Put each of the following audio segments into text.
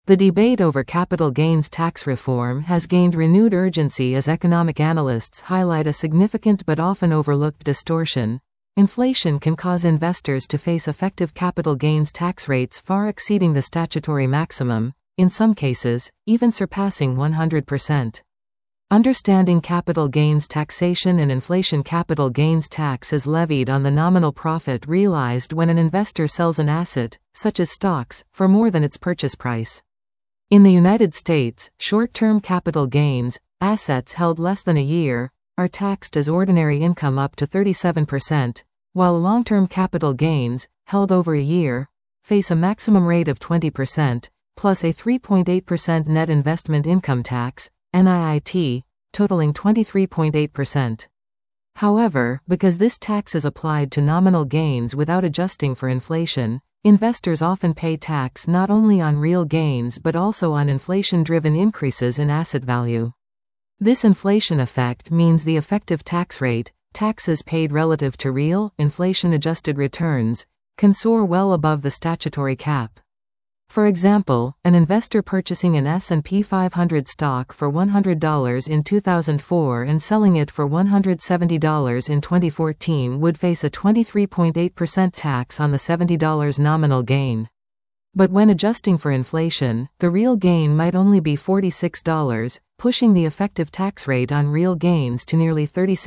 The debate over capital gains tax reform has gained renewed urgency as economic analysts highlight a significant but often overlooked distortion. Inflation can cause investors to face effective capital gains tax rates far exceeding the statutory maximum, in some cases, even surpassing 100%. Understanding capital gains taxation and inflation. Capital gains tax is levied on the nominal profit realized when an investor sells an asset, such as stocks, for more than its purchase price. In the United States, short-term capital gains, assets held less than a year, are taxed as ordinary income up to 37%, while long-term capital gains, held over a year, face a maximum rate of 20%, plus a 3.8% net investment income tax, NIIT, totaling 23.8%. However, because this tax is applied to nominal gains without adjusting for inflation, investors often pay tax not only on real gains but also on inflation-driven increases in asset value. This inflation effect means the effective tax rate, taxes paid relative to real, inflation-adjusted returns, can soar well above the statutory cap. For example, an investor purchasing an S&P 500 stock for $100 in 2004 and selling it for $170 in 2014 would face a 23.8% tax on the $70 nominal gain. But when adjusting for inflation, the real gain might only be $46, pushing the effective tax rate on real gains to nearly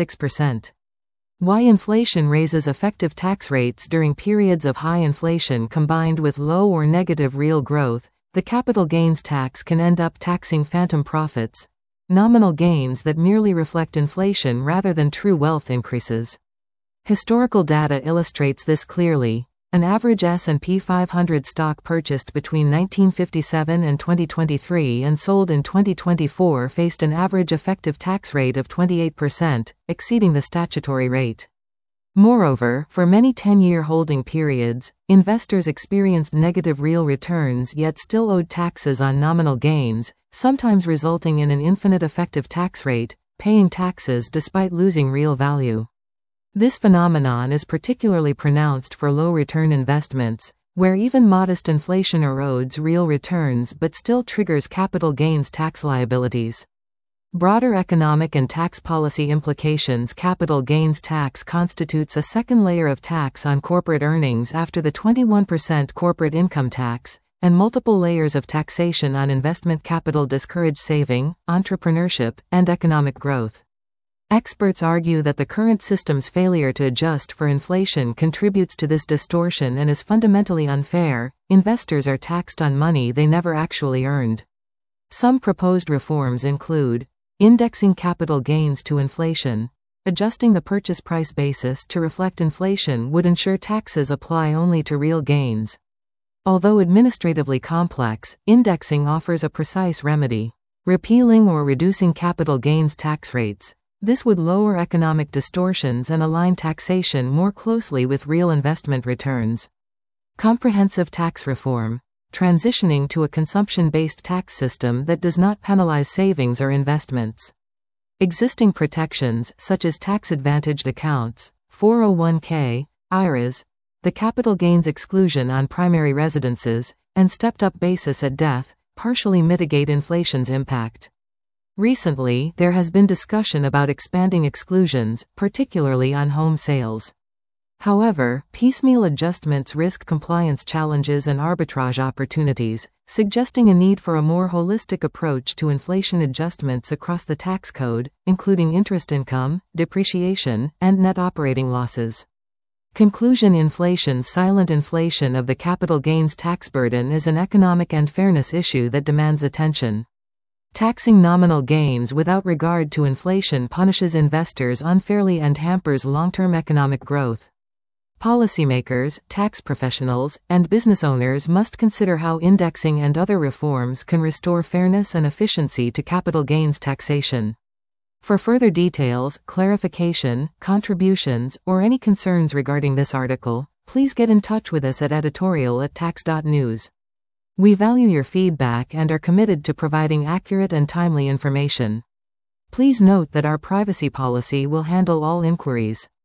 36%. Why inflation raises effective tax rates during periods of high inflation combined with low or negative real growth. The capital gains tax can end up taxing phantom profits, nominal gains that merely reflect inflation rather than true wealth increases. Historical data illustrates this clearly. An average S&P 500 stock purchased between 1957 and 2023 and sold in 2024 faced an average effective tax rate of 28%, exceeding the statutory rate. Moreover, for many 10-year holding periods, investors experienced negative real returns yet still owed taxes on nominal gains, sometimes resulting in an infinite effective tax rate, paying taxes despite losing real value. This phenomenon is particularly pronounced for low-return investments, where even modest inflation erodes real returns but still triggers capital gains tax liabilities. Broader economic and tax policy implications. Capital gains tax constitutes a second layer of tax on corporate earnings after the 21% corporate income tax, and multiple layers of taxation on investment capital discourage saving, entrepreneurship, and economic growth. Experts argue that the current system's failure to adjust for inflation contributes to this distortion and is fundamentally unfair. Investors are taxed on money they never actually earned. Some proposed reforms include indexing capital gains to inflation. Adjusting the purchase price basis to reflect inflation would ensure taxes apply only to real gains. Although administratively complex, indexing offers a precise remedy. Repealing or reducing capital gains tax rates. This would lower economic distortions and align taxation more closely with real investment returns. Comprehensive tax reform. Transitioning to a consumption-based tax system that does not penalize savings or investments. Existing protections, such as tax-advantaged accounts, 401k, IRAs, the capital gains exclusion on primary residences, and stepped-up basis at death, partially mitigate inflation's impact. Recently, there has been discussion about expanding exclusions, particularly on home sales. However, piecemeal adjustments risk compliance challenges and arbitrage opportunities, suggesting a need for a more holistic approach to inflation adjustments across the tax code, including interest income, depreciation, and net operating losses. Conclusion. Inflation's silent inflation of the capital gains tax burden is an economic and fairness issue that demands attention. Taxing nominal gains without regard to inflation punishes investors unfairly and hampers long-term economic growth. Policymakers, tax professionals, and business owners must consider how indexing and other reforms can restore fairness and efficiency to capital gains taxation. For further details, clarification, contributions, or any concerns regarding this article, please get in touch with us at editorial@tax.news. We value your feedback and are committed to providing accurate and timely information. Please note that our privacy policy will handle all inquiries.